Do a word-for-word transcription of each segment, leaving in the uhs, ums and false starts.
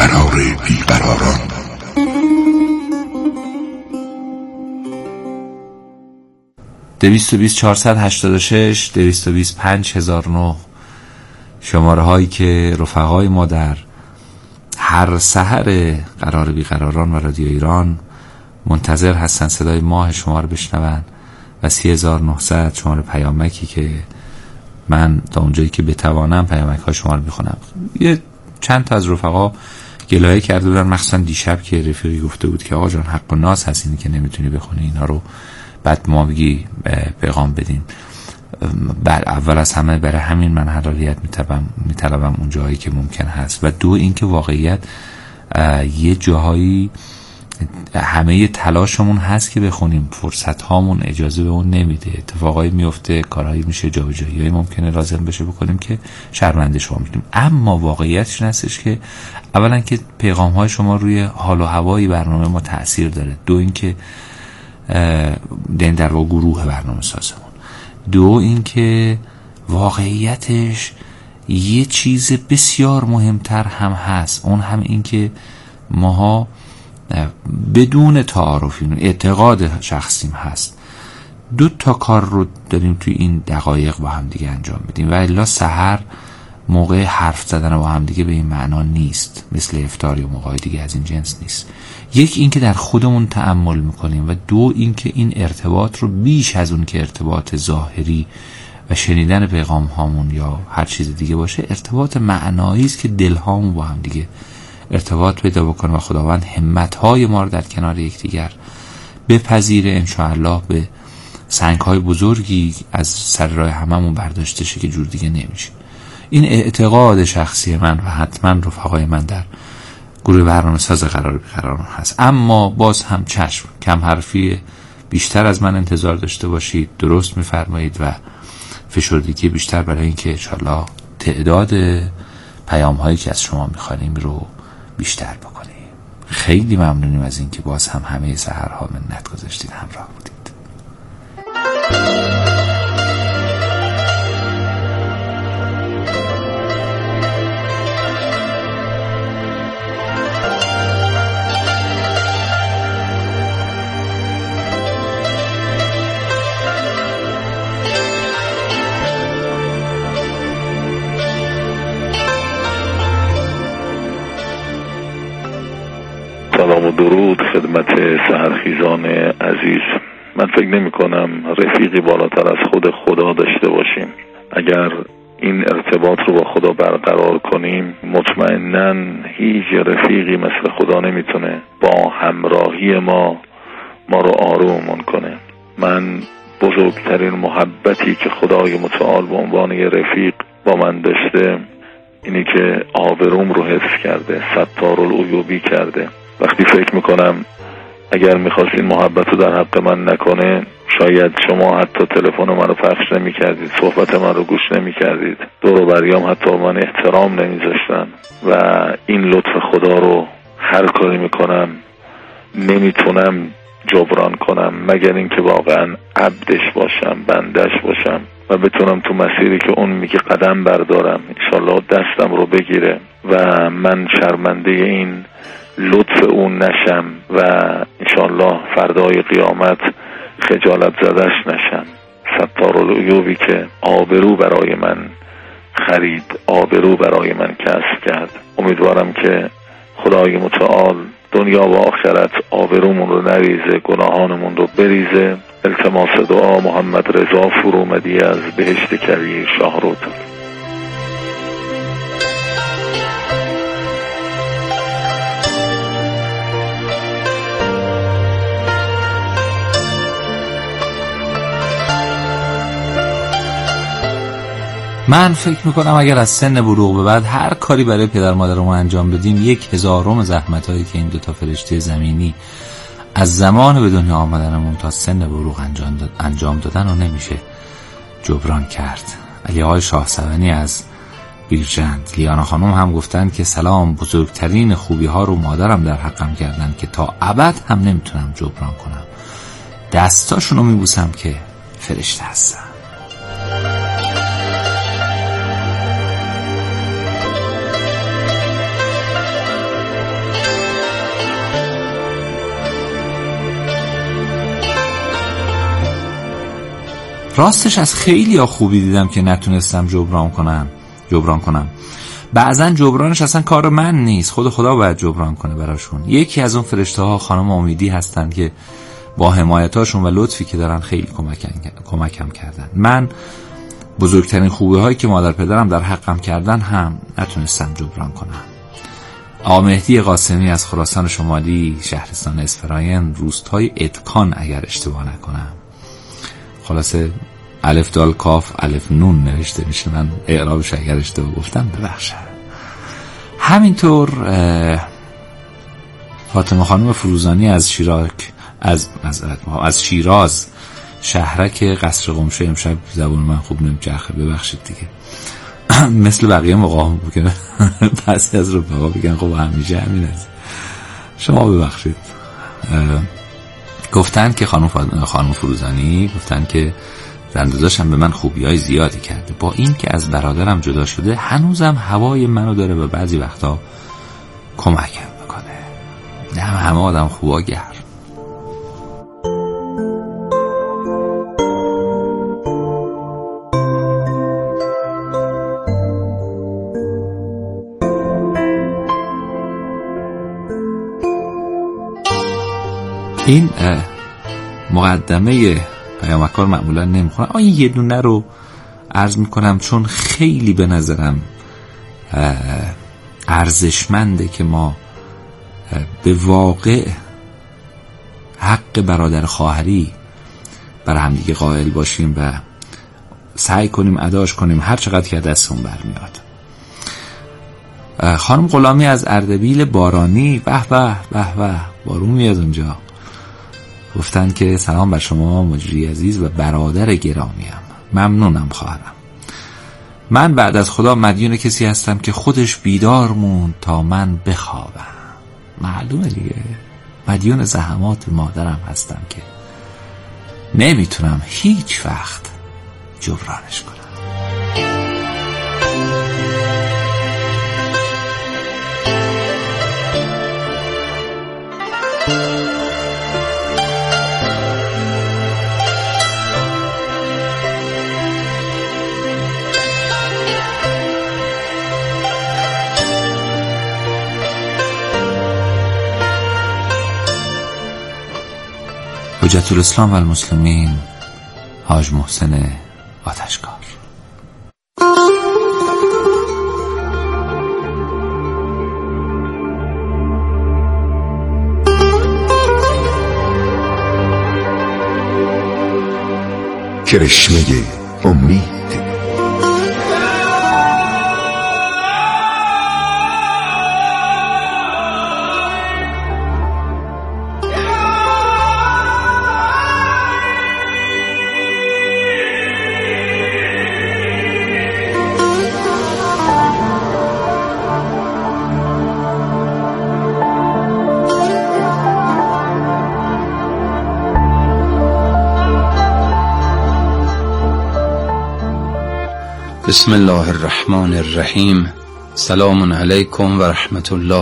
قرار بیقراران. دویست و بیست چهارصد و هشتاد و شش دویست و بیست پنج هزار و نه شماره هایی که رفقای ما در هر سحر قرار بیقراران و رادیو ایران منتظر هستن صدای ماه شما رو بشنون و سی هزار و نهصد شماره پیامکی که من تا اونجایی که بتوانم پیامک های شما رو میخونم. یه چند تا از رفقا گلایه کرده بودن، مخصوصا دیشب که رفیقی گفته بود که آقا جان حق و ناز هست اینی که نمیتونی بخونی اینا رو، بعد ما بگی پیغام بدین. بر اول از همه برای همین من حلالیت میطلبم میطلبم اون جایی که ممکن هست، و دو اینکه واقعیت یه جاهایی همه تلاشمون هست که بخونیم، فرصت هامون اجازه به اون نمیده، اتفاقایی میفته، کارهایی میشه، جابجایی‌هایی ممکنه لازم بشه بکنیم که شرمنده شما میشیم. اما واقعیتش این هستش که اولا که پیغام های شما روی حال و هوای برنامه ما تأثیر داره، دو اینکه در واقع گروه برنامه سازمون، دو اینکه واقعیتش یه چیز بسیار مهمتر هم هست، اون هم اینکه ماها بدون تعارفی اعتقاد شخصیم هست دو تا کار رو داریم توی این دقایق با هم دیگه انجام بدیم، و الا سحر موقع حرف زدن با هم دیگه به این معنا نیست، مثل افطار یا موقع دیگه از این جنس نیست. یک این که در خودمون تأمل میکنیم، و دو این که این ارتباط رو بیش از اون که ارتباط ظاهری و شنیدن پیغام هامون یا هر چیز دیگه باشه، ارتباط معنایی است که دل هامون با هم دیگه ارتباط پیدا بکنه و خداوند همت‌های ما رو در کنار یکدیگر بپذیره، انشاءالله به سنگ‌های بزرگی از سر راه هممون برداشته شه که جور دیگه نمیشه. این اعتقاد شخصی من و حتما رفقای من در گروه برنامه ساز قرار بیقراران هست. اما باز هم چشم کم حرفی بیشتر از من انتظار داشته باشید، درست میفرمایید، و فشردگی بیشتر برای اینکه انشاءالله تعداد پیام هایی که از شما میخوانیم رو بیشتر بکنیم. خیلی ممنونیم از اینکه باز هم همه سحرها منت گذاشتید، همراه بودید. سلام و درود خدمت سحرخیزان عزیز. من فکر نمی کنم رفیقی بالاتر از خود خدا داشته باشیم. اگر این ارتباط رو با خدا برقرار کنیم، مطمئناً هیچ رفیقی مثل خدا نمیتونه با همراهی ما ما رو آرومون کنه. من بزرگترین محبتی که خدای متعال به عنوان یه رفیق با من داشته اینی که آبروم رو حفظ کرده، ستارالعیوبی کرده. وقتی فکر میکنم اگر میخواستین محبت رو در حق من نکنه، شاید شما حتی تلفن من رو پخش نمی کردید، صحبت من رو گوش نمی کردید، دور و بریام حتی من احترام نمیذاشتن. و این لطف خدا رو هر کاری میکنم نمیتونم جبران کنم مگر اینکه واقعا عبدش باشم، بندش باشم و بتونم تو مسیری که اون میگه قدم بردارم، انشالله دستم رو بگیره و من شرمنده این لطف اون نشم و انشالله فردای قیامت خجالت زدش نشم. ستارالعیوبی که آبرو برای من خرید، آبرو برای من کسب کرد. امیدوارم که خدای متعال دنیا و آخرت آبرومون رو نریزه، گناهانمون رو بریزه. التماس دعا محمد رضا فرومدی از بهشت کویر شاهرود. من فکر میکنم اگر از سن بلوغ به بعد هر کاری برای پدر مادرمون انجام بدیم، یک هزارم زحمت هایی که این دوتا فرشته زمینی از زمان به دنیا آمدنمون تا سن بلوغ انجام, داد، انجام دادن رو نمیشه جبران کرد. علی آقای شاه سوانی از بیرجند، لیانا خانم هم گفتن که سلام، بزرگترین خوبی ها رو مادرم در حقم کردن که تا ابد هم نمیتونم جبران کنم. دستاشون رو میبوسم که فرشته هستن. راستش از خیلی ها خوبی دیدم که نتونستم جبران کنم جبران کنم بعضا جبرانش اصلا کار من نیست، خود خدا باید جبران کنه براشون. یکی از اون فرشته ها خانم امیدی هستن که با حمایتاشون و لطفی که دارن خیلی کمکم کردن. من بزرگترین خوبی هایی که مادر پدرم در حقم کردن هم نتونستم جبران کنم. آقا مهدی قاسمی از خراسان شمالی، شهرستان اسفراین، روستای ادکان اگر اشتباه نکنم، خلاصه الف دال کاف الف نون نوشته میشه، من اعرابش اگر اشتباه گفتم ببخشید. همینطور فاطمه خانم فروزانی از شیراک از از از شیراز، شهرک قصر قمشه. امشب زبان من خوب نمیچرخه ببخشید دیگه، مثل بقیه موقع که پس از رفقا بگن خب همیشه همین است، شما ببخشید. گفتن که خانم خانم فروزانی گفتن که زندازاشم به من خوبیای زیادی کرده، با این که از برادرم جدا شده هنوزم هوای منو داره و بعضی وقتا کمکم میکنه. نه همه آدم خوبا گر. این مقدمه پیامکار معمولا نمیخونم، آن یه دونه رو عرض میکنم چون خیلی به نظرم ارزشمنده که ما به واقع حق برادر خواهری بر هم دیگه قائل باشیم و سعی کنیم اداش کنیم هر چقدر که دستمون برمیاد. خانم غلامی از اردبیل بارانی، به به به به بارون میاد اونجا، گفتن که سلام بر شما مجری عزیز و برادر گرامیم، ممنونم خواهرم. من بعد از خدا مدیون کسی هستم که خودش بیدار موند تا من بخوابم. معلومه دیگه، مدیون زحمات مادرم هستم که نمیتونم هیچ وقت جبرانش کنم. حجت الاسلام و المسلمین حاج محسن آتشکار. کرشمه امید. بسم الله الرحمن الرحیم. سلام علیکم و رحمت الله.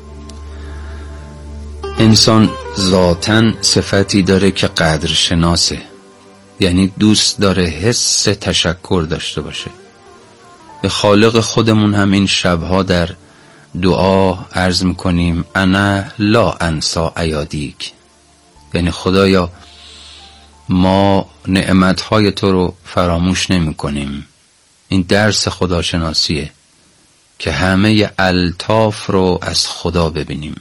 انسان ذاتاً صفتی داره که قدر شناسه، یعنی دوست داره حس تشکر داشته باشه. به خالق خودمون هم این شبها در دعا عرض میکنیم انا لا انسا ایادیک، یعنی خدایا ما نعمتهای تو رو فراموش نمی کنیم. این درس خداشناسیه که همه الطاف رو از خدا ببینیم.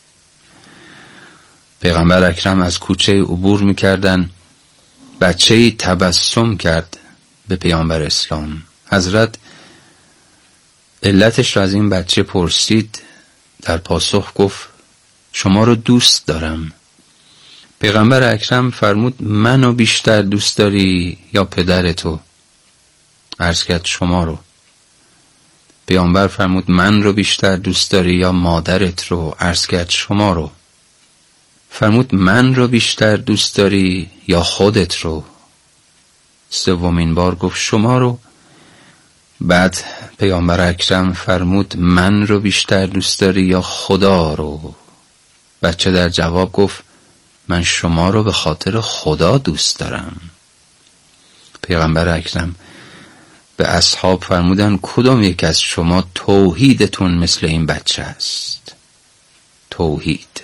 پیغمبر اکرم از کوچه عبور میکردن، بچه‌ای تبسم کرد به پیامبر اسلام. حضرت علتش رو از این بچه پرسید، در پاسخ گفت شما رو دوست دارم. پیغمبر اکرم فرمود منو بیشتر دوست داری یا پدرتو؟ عرض کرد شما رو. پیامبر فرمود من رو بیشتر دوست داری یا مادرت رو؟ عرض کرد شما رو. فرمود من رو بیشتر دوست داری یا خودت رو؟ سومین بار گفت شما رو. بعد پیامبر اکرم فرمود من رو بیشتر دوست داری یا خدا رو؟ بچه در جواب گفت من شما رو به خاطر خدا دوست دارم. پیغمبر اکرم به اصحاب فرمودن کدام یک از شما توحیدتون مثل این بچه است؟ توحید.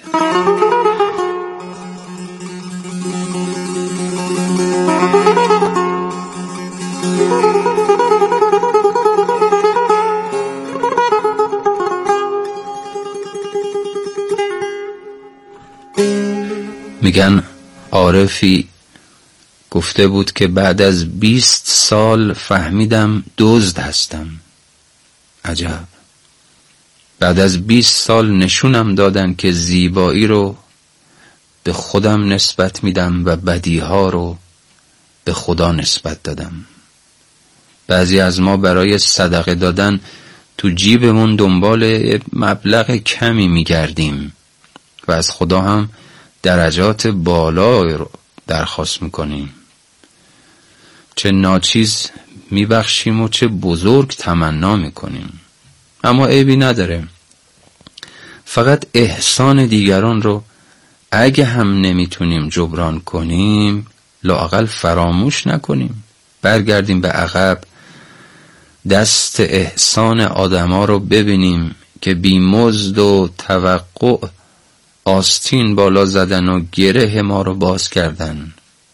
میگن عارفی گفته بود که بعد از بیست سال فهمیدم دزد هستم. عجب. بعد از بیست سال نشونم دادن که زیبایی رو به خودم نسبت میدم و بدیها رو به خدا نسبت دادم. بعضی از ما برای صدقه دادن تو جیبمون دنبال مبلغ کمی میگردیم و از خدا هم درجات بالا رو درخواست میکنیم. چه ناچیز میبخشیم و چه بزرگ تمنا میکنیم. اما عیبی نداره. فقط احسان دیگران رو اگه هم نمیتونیم جبران کنیم لااقل فراموش نکنیم. برگردیم به عقب، دست احسان آدما رو ببینیم که بیمزد و توقع آستین بالا زدن و گره ما رو باز کردن.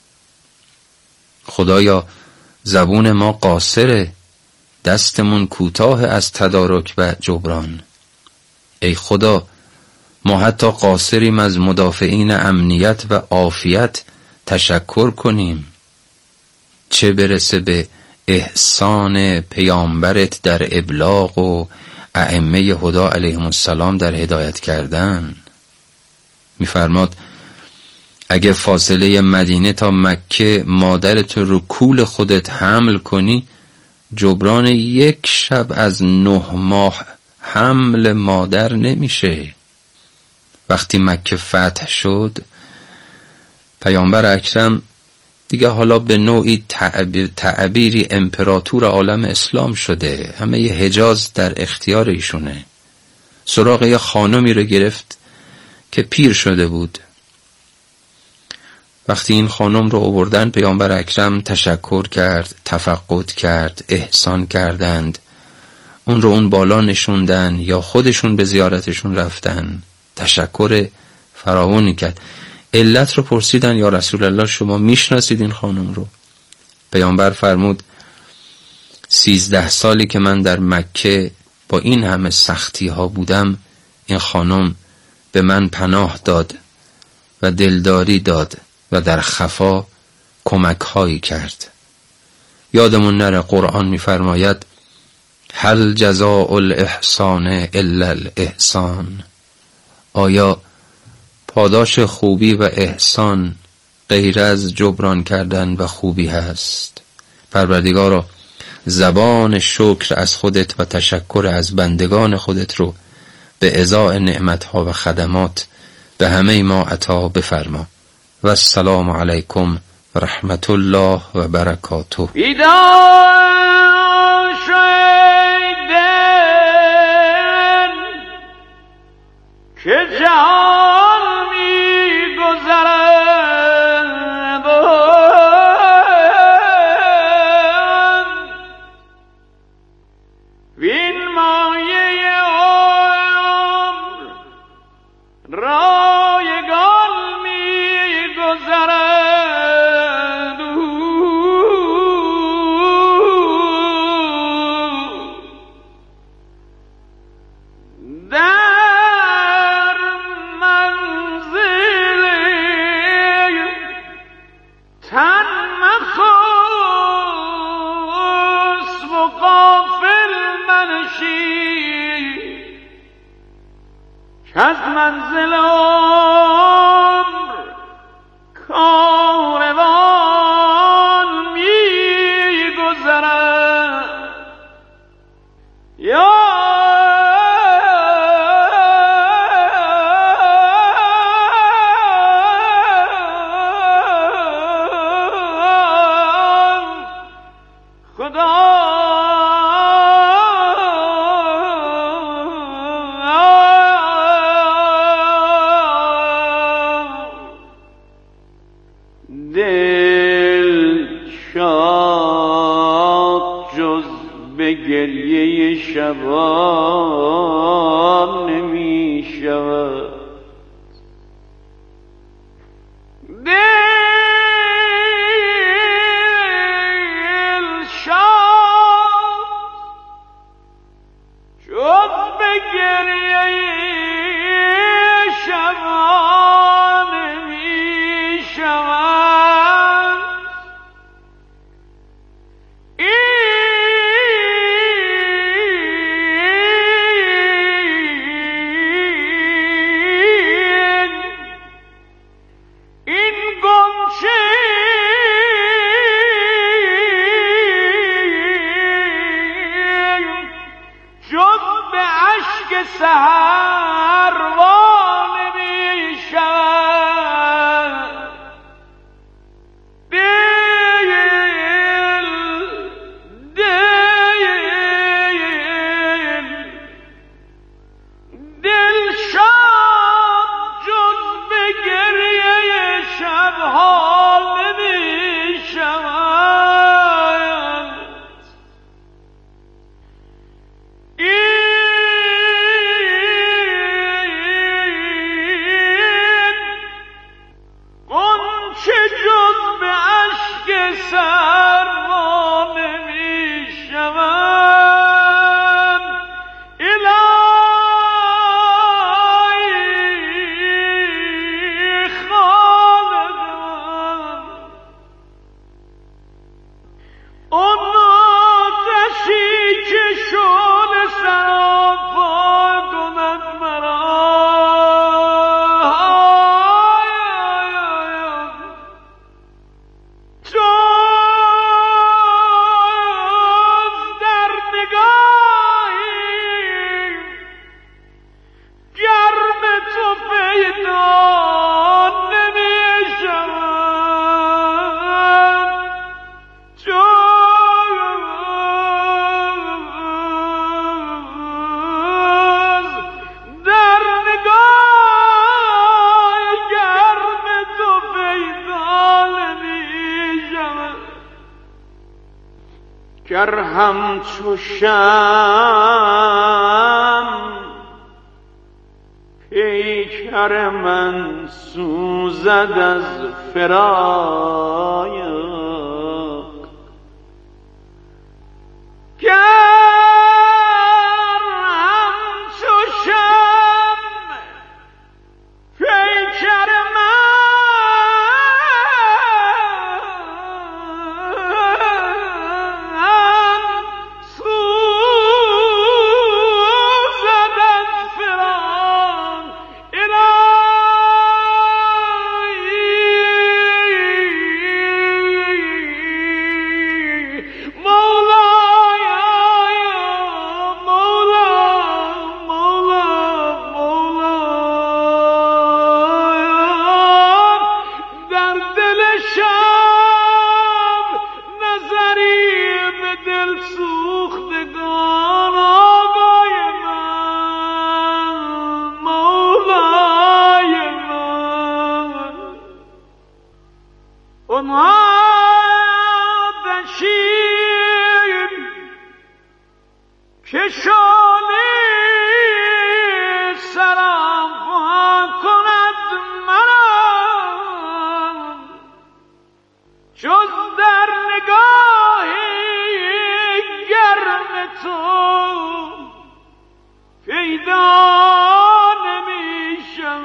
خدایا زبون ما قاصره، دستمون کوتاه از تدارک و جبران. ای خدا ما حتی قاصریم از مدافعین امنیت و عافیت تشکر کنیم، چه برسه به احسان پیامبرت در ابلاغ و ائمه هدا علیهم السلام در هدایت کردن. میفرماد اگه فاصله مدینه تا مکه مادرت رو کول خودت حمل کنی جبران یک شب از نه ماه حمل مادر نمیشه. وقتی مکه فتح شد پیامبر اکرم دیگه حالا به نوعی تعبیر تعبیری امپراتور عالم اسلام شده، همه ی حجاز در اختیار ایشونه. سراغ یه خانمی رو گرفت که پیر شده بود. وقتی این خانم رو آوردن پیامبر اکرم تشکر کرد، تفقد کرد، احسان کردند، اون رو اون بالا نشوندن یا خودشون به زیارتشون رفتن، تشکر فراوانی کرد. علت رو پرسیدن یا رسول الله شما میشناسید این خانم رو؟ پیامبر فرمود سیزده سالی که من در مکه با این همه سختی ها بودم این خانم به من پناه داد و دلداری داد و در خفا کمک هایی کرد. یادمون نره قرآن میفرماید هل جزاء الاحسان الا الاحسان. آیا پاداش خوبی و احسان غیر از جبران کردن و خوبی هست؟ پروردگارا زبان شکر از خودت و تشکر از بندگان خودت رو به ازاء نعمتها و خدمات به همه ما عطا بفرما. و السلام علیکم و رحمت الله و برکاته. که جهان می گذرد وین مایه عمر رایگان می گذرد در از منزل عمر کاروان می گذرد یا خدا شبان نمی شود. دل شاد شد به گریه شبان نمی شود. سحر وان می شود. دل دل دل شاد جز به گریه شبها نمی شود. سرما نمی شود. الهی خالقم اون آتشی که شعله سراپا کند مرا. گر همچو شمع پیکر من سوزد از فراق. گر همچو شمع پیکر من که شعله سراپا کند مرا. جز در نگاه گرم تو پیدا نمی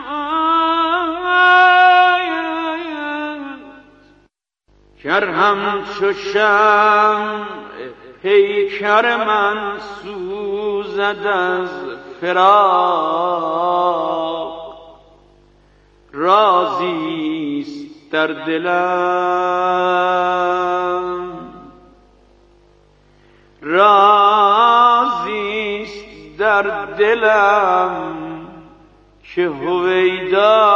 شود. گر همچو شمع پیکر من سوزد از فراق. رازیست در دلم رازیست در دلم که هویدا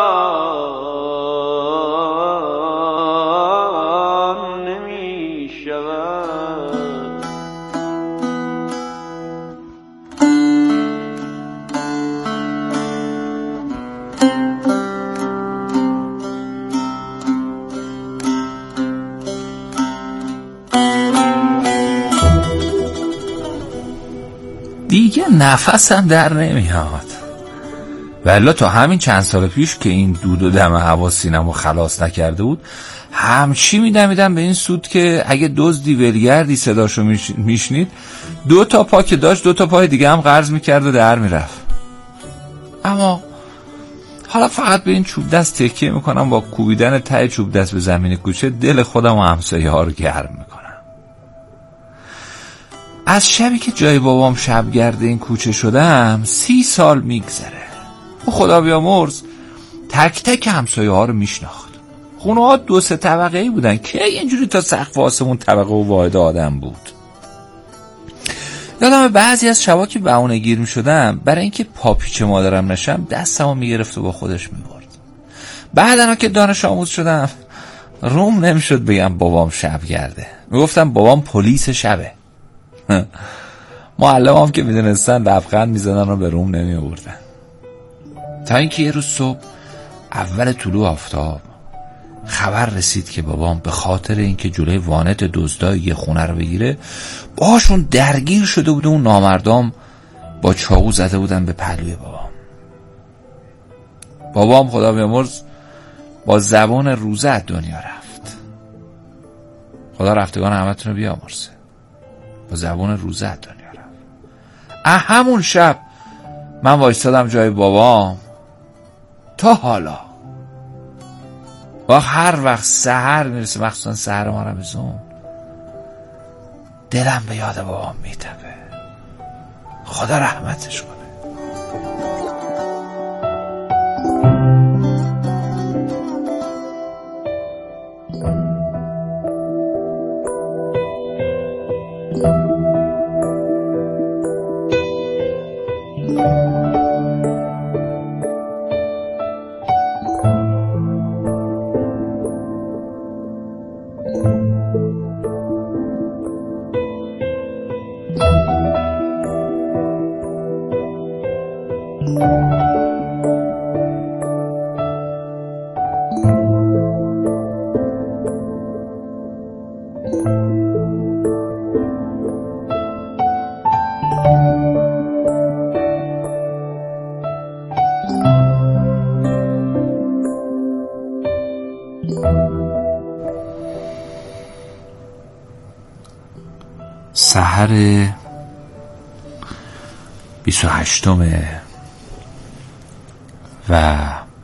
نمی شود. نفسم در نمیاد. ولی تا همین چند سال پیش که این دود و دم هوا سینمو خلاص نکرده بود، همچی میدمیدم به این سود که اگه دزدی ولگردی صداشو میشنید، دو تا پا که داشت دو تا پای دیگه هم قرض میکرد و در میرفت. اما حالا فقط به این چوب دست تکیه میکنم، با کوبیدن ته چوب دست به زمین کوچه دل خودم و همسایه ها رو گرم میکنم. از شبی که جای بابام شبگرد این کوچه شدم سی سال میگذره. و خدا بیامرز تک تک همسایه ها رو میشناخت. خونه ها دو سه طبقه ای بودن که اینجوری تا سقف آسمون طبقه و واحد آدم بود. یادم بعضی از شبا که بهونه گیر میشدم، برای اینکه پاپیچ مادرم نشم دستمو میگرفت و با خودش میبرد. بعدنا که دانش آموز شدم روم نمیشد بگم بابام شبگرده، میگفتم بابام پلیس شبه. معلمام که میدونستن لبخند میزدن و به روم نمیبردن. تا اینکه یه روز صبح اول طلوع آفتاب خبر رسید که بابام به خاطر اینکه جلوی وانت دزدای یه خونه رو بگیره باشون درگیر شده بود و اون نامردام با چاقو زده بودن به پهلوی بابام. بابام خدا بیامرز با زبان روزه از دنیا رفت. خدا رفتگان همتون رو بیامرزه. با زبان روزه از دنیا رفت. همون شب من وایستادم جای بابام تا حالا و هر وقت سحر میرسه، مخصوصا سحر ما رمضان، دلم به یاد بابام میتپه. خدا رحمتش کنه. سحر بیست و هشتم و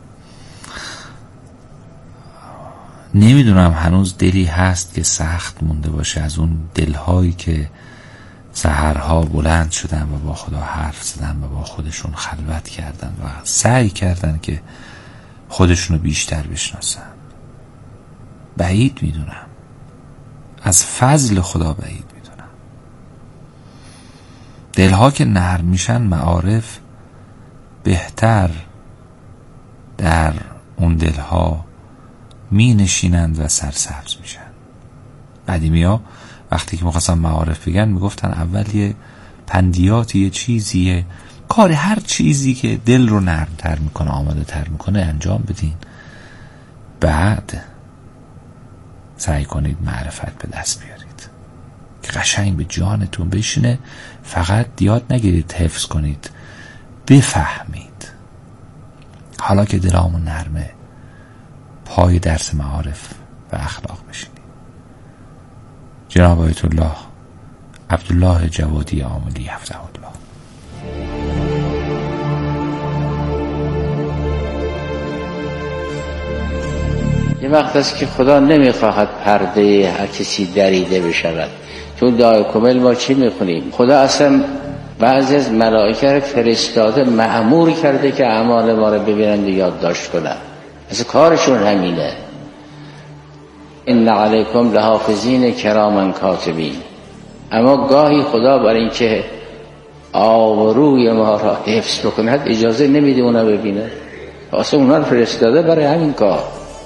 نمیدونم هنوز دلی هست که سخت مونده باشه از اون دلهایی که سحرها بلند شدن و با خدا حرف زدن و با خودشون خلوت کردن و سعی کردن که خودشونو بیشتر بشناسن. بعید میدونم، از فضل خدا بعید میدونم. دلها که نرم میشن معارف بهتر در اون دلها می نشینند و سرسبز میشن. قدیمی ها وقتی که میخواستن معارف بگن میگفتن اول یه پندیاتی، یه چیزیه، کار هر چیزی که دل رو نرم تر میکنه، آماده تر میکنه انجام بدین، بعد سعی کنید معرفت به دست بیارید که قشنگ به جانتون بشینه. فقط یاد نگیرید حفظ کنید، بفهمید. حالا که دلامون نرمه پای درس معارف و اخلاق بشینید. جناب آیت الله عبدالله جوادی عاملی حفظه الله. یه وقت است که خدا نمیخواهد پرده هر کسی دریده بشود. تو دعای کمل ما چی میخونیم؟ خدا اصلا بعضی از ملائکه رو فرستاده، مأمور کرده که اعمال ما رو ببینند و یادداشت کنند. اصلا کارشون همینه. ان علیکم لحافظین کراما کاتبین. اما گاهی خدا برای اینکه آبروی ما را حفظ بکند اجازه نمیده اونا ببینه. اصلا اونا رو فرستاده برای همین کار.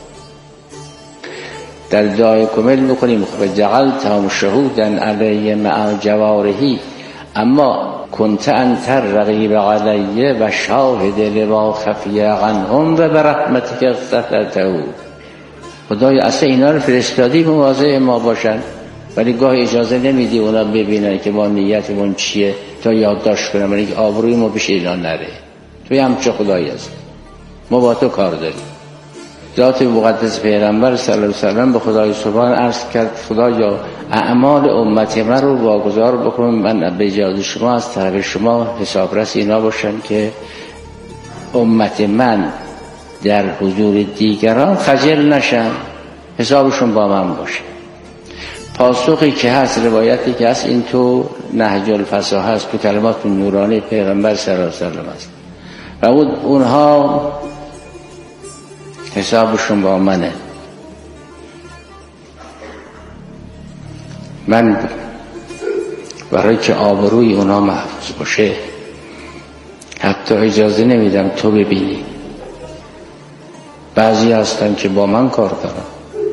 در دعای کمل میکنیم و جعلتهم شهودا علی مع جوارحی اما کنت انت الرقیب علی و شاهد لما خفی عنهم و برحمتک اغفرته. خدای اصلا اینا رو فرستادی مواظب ما باشن، ولی گاه اجازه نمیدی اونا ببینن که ما نیتمون چیه، تا یادداشت کنم اینکه آبروی ما پیش اینا نره. توی همچه خدایی هست، ما با تو کار داریم. ذات مقدس پیغمبر صلی الله علیه و سلم به خدای سبحان عرض کرد خدایا اعمال امت من رو واگذار بکن، من به اجازه شما از طرف شما حسابرس اینا باشن که امت من در حضور دیگران خجل نشن، حسابشون با من باشه. پاسخی که هست، روایتی که هست، این تو نهج الفصاحه هست، تو کلمات نورانی پیغمبر صلی الله علیه و سلم هست و اونها حسابشون با منه. من برای که آبروی اونها محفوظ باشه حتی اجازه نمیدم تو ببینی. بعضی هستن که با من کار دارن،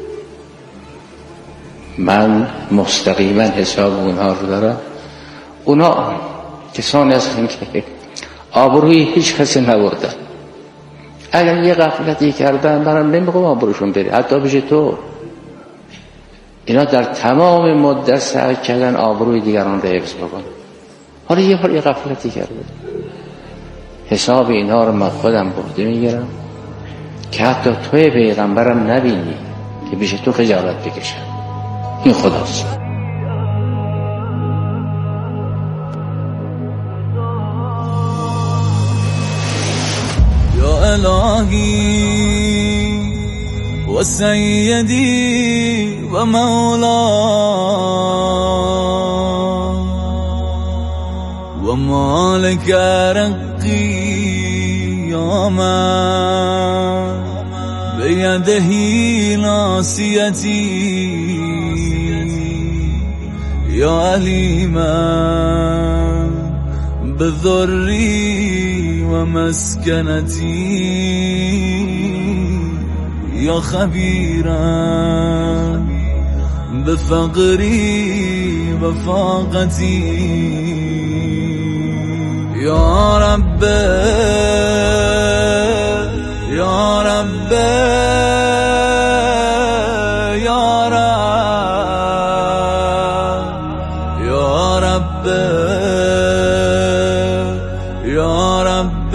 من مستقیما حساب اونها رو دارم. اونها کسانی هستن که آبروی هیچ کسی نبردن. اگر یه غفلتی کردن برام نمیگم آبروشون بری، حتی بشه تو. اینا در تمام مدت سعی کردن آبروی دیگران رو حفظ بکن. حالا یه بار یه غفلتی کرده، حساب اینها رو من خودم برده میگیرم که حتی توی پیغمبرم نبینی که بشه تو خجالت بکشن. این خداست. یا الهی و سیدی و مولا و مالک رقی یا من بیده ناصیتی یا علیما بذری و مسکنتی یا خبیرا بفقری و فاقتی یا رب یا رب یا رب یا رب یا رب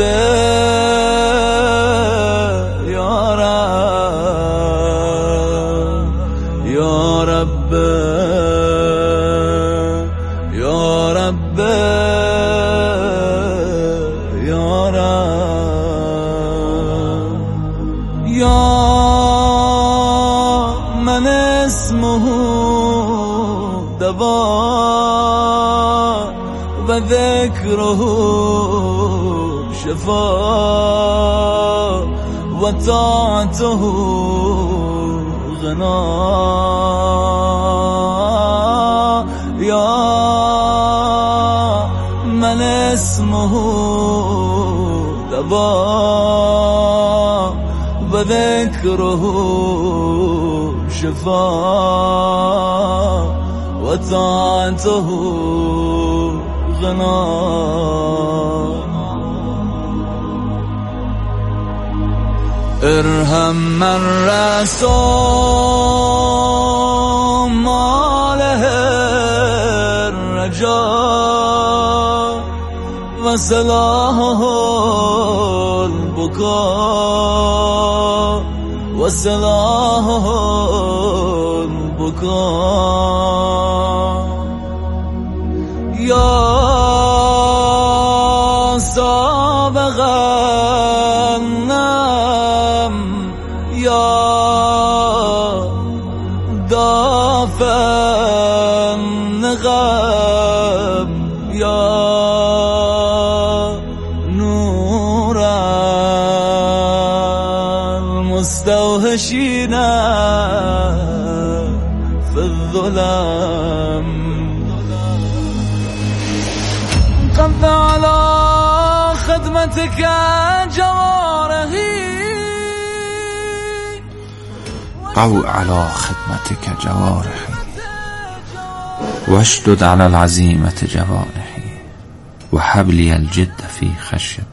یا رب یا رب یا رب یا رب یا من اسمه دوا و ذکره شفا و طاعته غنا یا من اسمه دوا و ذکره شفا و طاعته غنا ارحم من رسول ماله الرجاء و صلاحه البكاء و صلاحه البكاء یا سابق النم یا دافع النغم یا نور المستوحشین في الظلم قد على خدمتك جوارحي قو على خدمتك جوارحي واشدد على العزيمة جوانحي وهب لي الجد في خشيتك